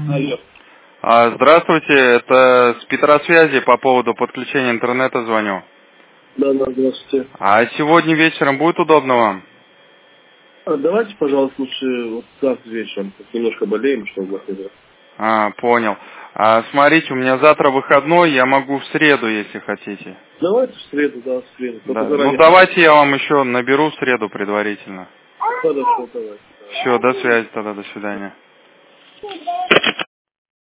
Алло. Здравствуйте, это с Петросвязи по поводу подключения интернета звоню. Да, здравствуйте. А сегодня вечером будет удобно вам? Давайте, пожалуйста, лучше вот завтра вечером. Немножко болеем, чтобы вас не брать. Понял. Смотрите, у меня завтра выходной, я могу в среду, если хотите. Давайте в среду, в среду. Да. Ну давайте я вам еще наберу в среду предварительно. Хорошо, давайте. Все, до связи тогда, до свидания.